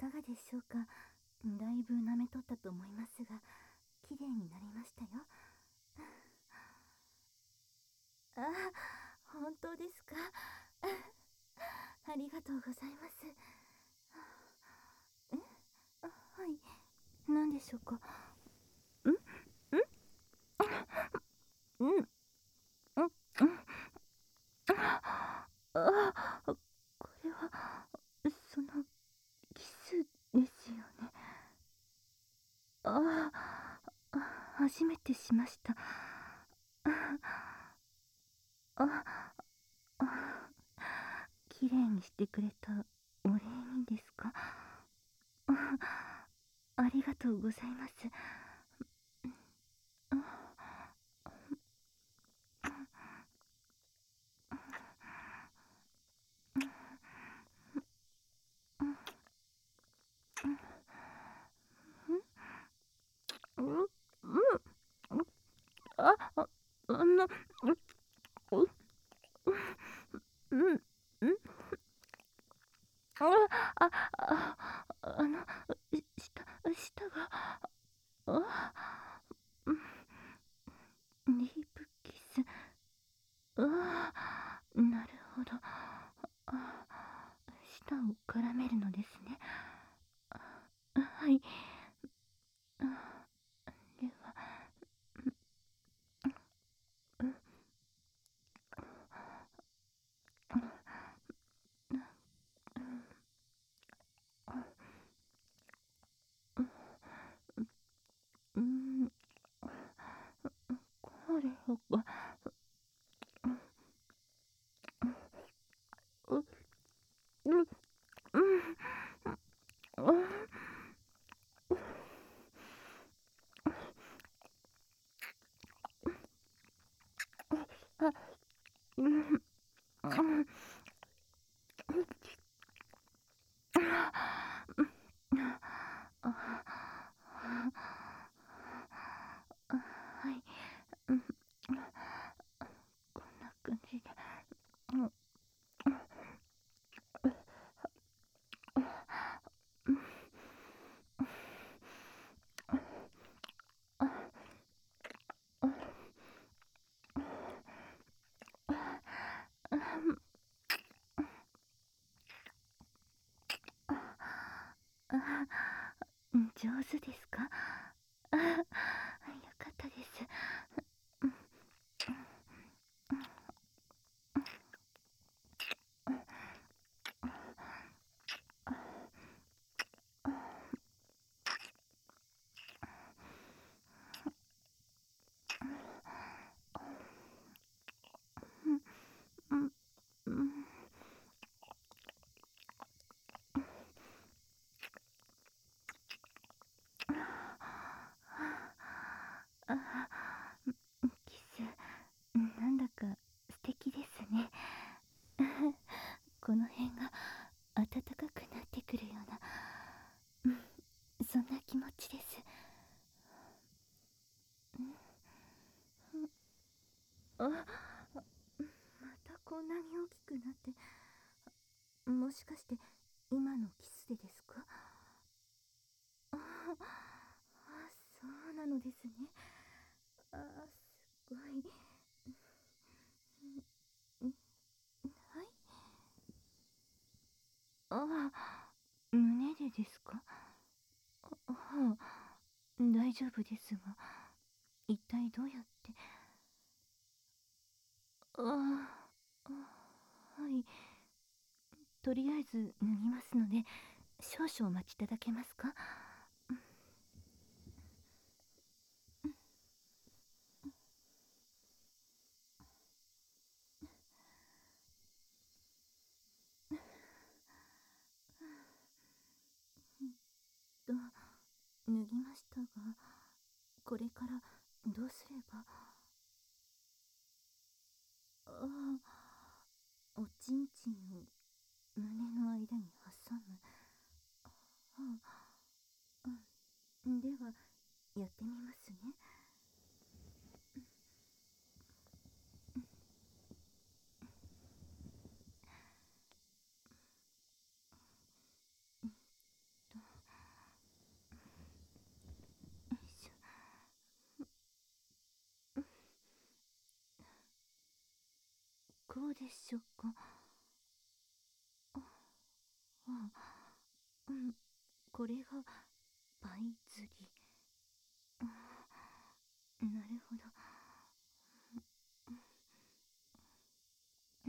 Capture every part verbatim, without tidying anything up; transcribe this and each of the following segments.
かがでしょうか。だいぶ舐めとったと思いますが、綺麗になりましたよ。あ、本当ですか。ありがとうございます。え、あ、はい、何でしょうか。んんうんうんうんあ、これはそのキスですよね。ああ、初めてしました。ああ、綺麗にしてくれたお礼にですか。あ、ありがとうございます。うんうんあ、あ、あの、う、う、うん、うん、あ、あ、あ、あの、下、下が、あ、うん、ディープキス、うわ、なるほど。あ、舌を絡めるのですね。はい。あ、では、うん、うん、これは、う、う、うん、うん、あ、うん、うん、はい、うん、こんな感じで、うん、上手ですか。あ、よかったです。うん、うん、あ、キス、なんだか素敵ですね。この辺が暖かくなってくるような、うん、そんな気持ちです。あ、またこんなに大きくなって、もしかして今のキスでですか。ああ、そうなのですね。あ、すごい。ん、はい。あ、胸でですか。あ、はあ、大丈夫ですが、一体どうやって。ああ、はい。とりあえず脱ぎますので、少々お待ちいただけますか。と、脱ぎましたが、これからどうすれば。ああ、おちんちんを胸の間に挟む。はあ、うん、ではやってみますね。と、 こうでしょうか。あ、あ、うん、これがパイ釣り。あ、なるほど。うん、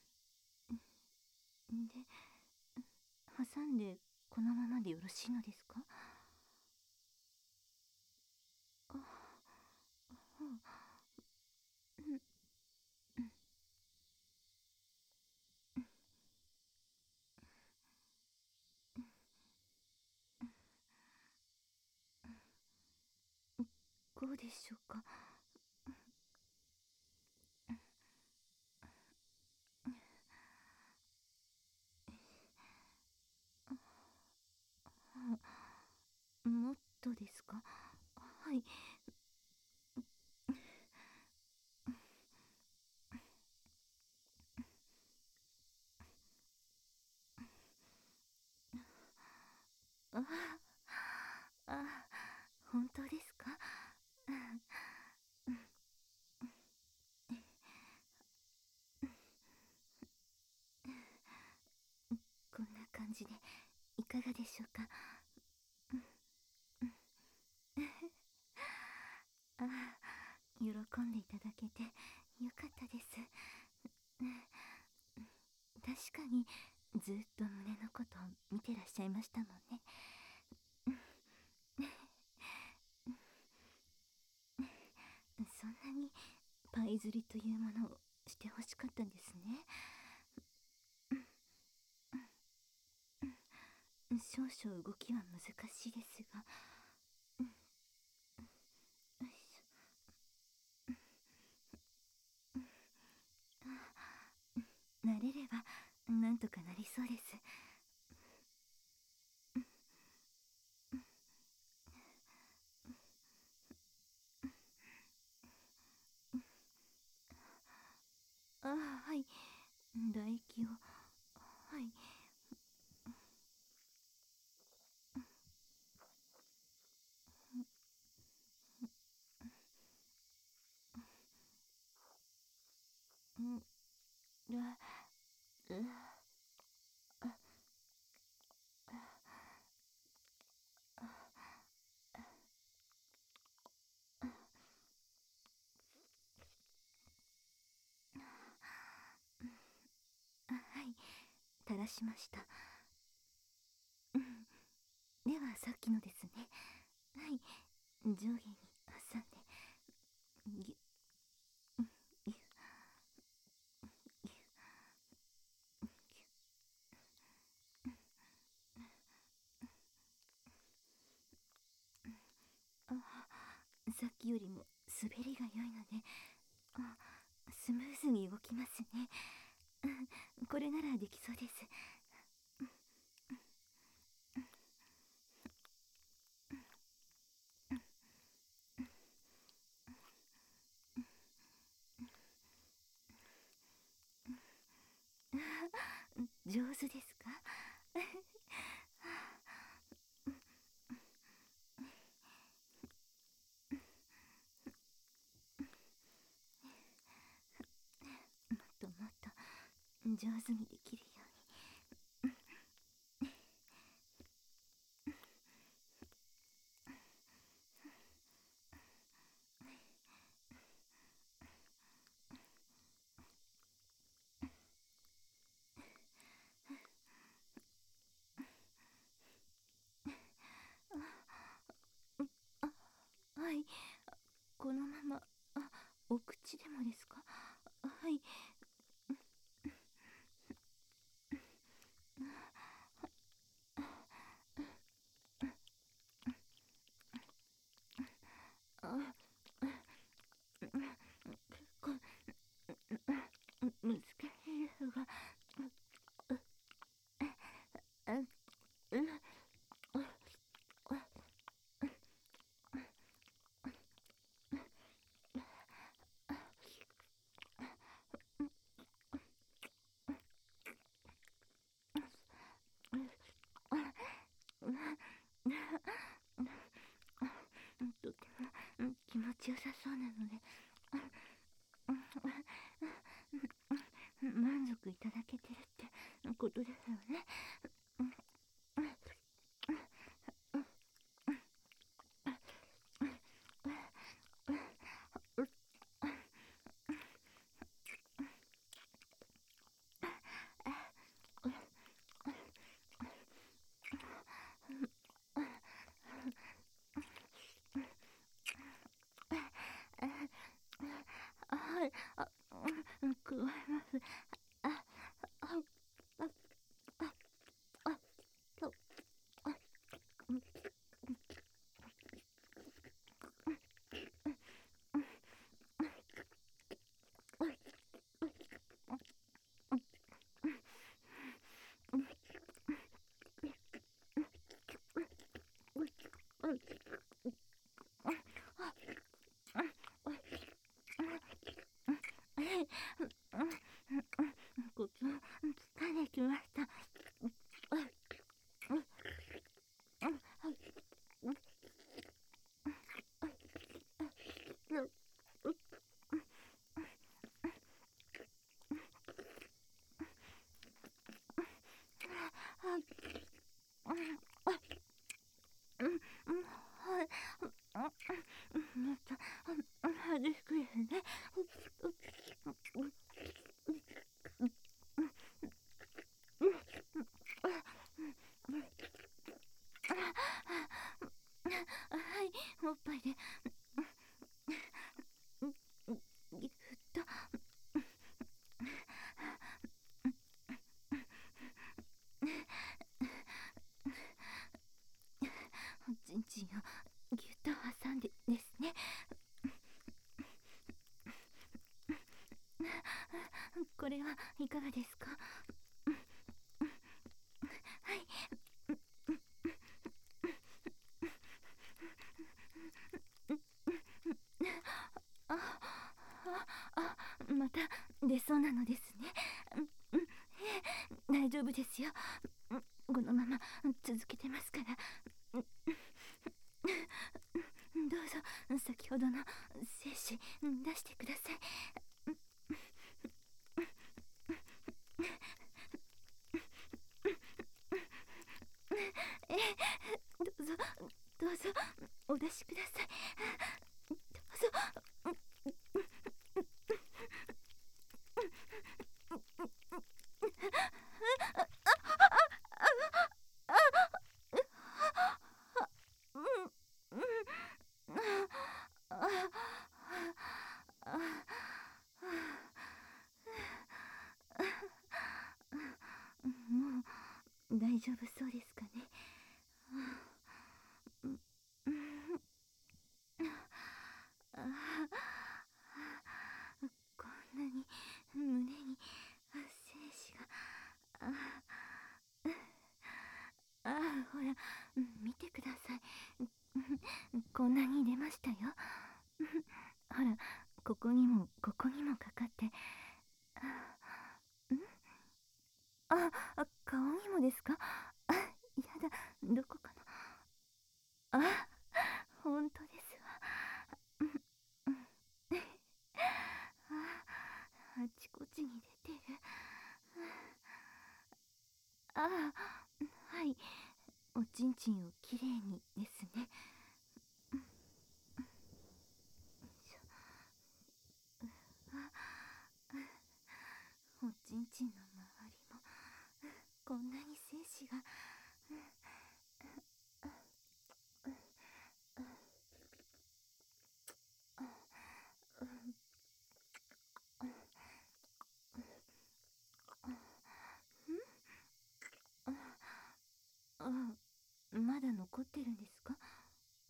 で、挟んでこのままでよろしいのですか？あ、うん、こうでしょうか。もっとですか？はい。ああ、本当ですか？こんな感じでいかがでしょうか？ああ、喜んでいただけてよかったです。確かにずっと胸のことを見てらっしゃいましたもんね。そんなにパイ釣りというものをしてほしかったんですね。少々動きは難しいですが、よいしょ。慣れればなんとかなりそうです。ああ、はい。唾液を、はい。うん、あ、う、あ、はい。垂らしました。うん、ではさっきのですね。はい。上下に挟んで、ぎゅ、ぎゅ、ぎゅ、ぎゅ。あ、さっきよりも滑りが良いので、あ、スムーズに動きますね。うん、これならできそうです。上手ですか？もっともっと上手にできるように。あ、はい。このまま、あ、お口でもですか？はい。あ、結構難しいですが、あ、う、とても気持ちよさそうなので、 満足いただけてるってことですよね。はい、あ、うん、加えます。あ、あ、あ、あ、あ、そう、あ、うん、こっちも疲れてきました。はい、また激しくですね。はい、おっぱいでぎゅっと。おちんちんをぎゅっと挟んでですね。これはいかがですか？はい。あ、あ、あ、また出そうなのですね。うん、うん、大丈夫ですよ。このまま続けてますから。どうぞ先ほどの精子出してください。え、どうぞどうぞお出しください。どうぞ。うん、うん、あ、あ、もう大丈夫そうですかね。あ、こんなに胸に精子が、あ、あ、ほら見てください。こんなに出ましたよ。ほら、ここにもここにもかかって。ん、あ、あ、顔にもですか？あ、やだ、どこかな。あ、ほんとですわ。うんうん、あ、あちこちに出てる。あ、はい、おちんちんをきれいにですね。おちんちんの周りもこんなに精子が。あ、まだ残ってるんですか？はい、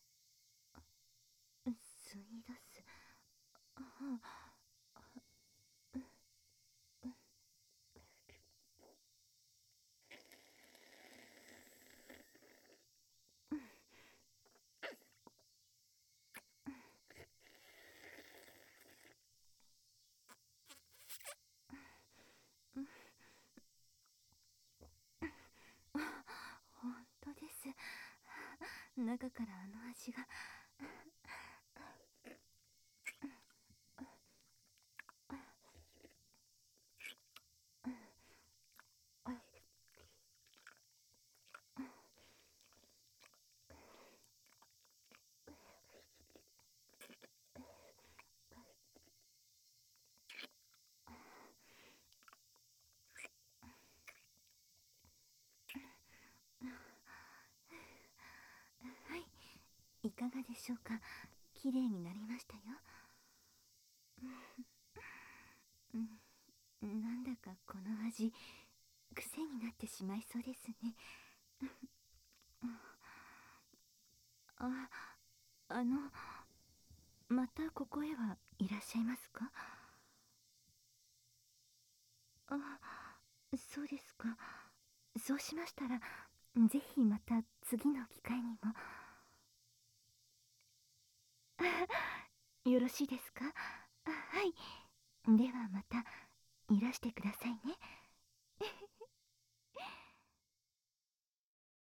吸い出す。あ、ほんとです。中からあの味が。 しょうか。綺麗になりましたよ。うん、なんだかこの味、癖になってしまいそうですね。あ、あの、またここへはいらっしゃいますか？あ、そうですか。そうしましたら、ぜひまた次の機会にも。よろしいですか？あ、はい。ではまたいらしてくださいね。